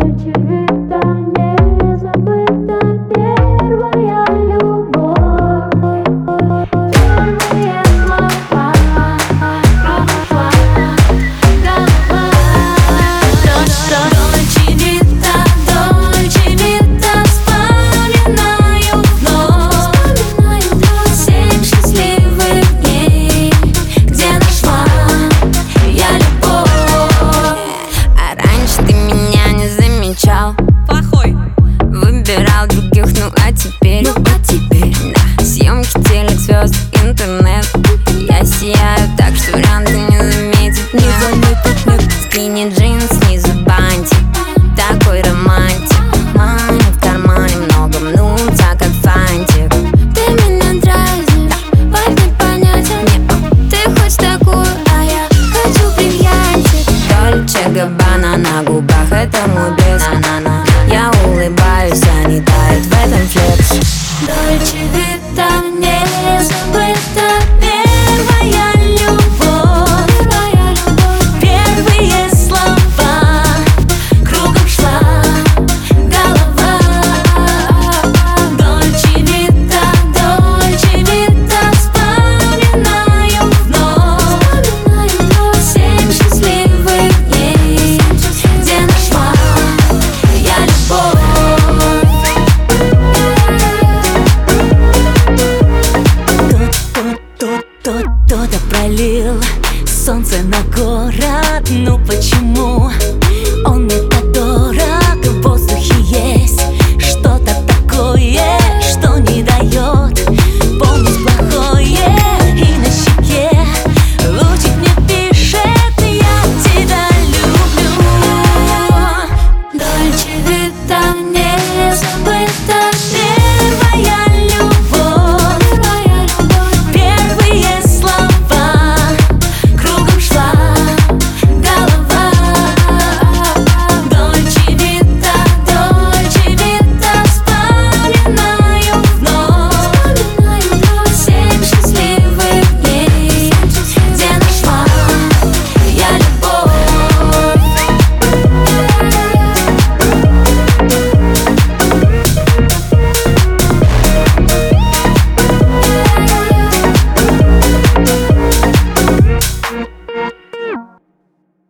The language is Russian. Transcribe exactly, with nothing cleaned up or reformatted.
Плохой. Выбирал других, ну а теперь, ну а теперь да. Съемки, телек, звезд, интернет. Я сияю так, что варианты не заметит, не заметит, нет. Скини джинс, снизу бантик, такой романтик. Мани в кармане много мнутся, как фантик. Ты меня дразнишь, да. Вайб непонятен. Не, ты хочешь такую, а я хочу бриллиантик. Дольче Габбана на губах, это мой блеск. Я улыбаюсь, а не тает в этом флекс. Дольче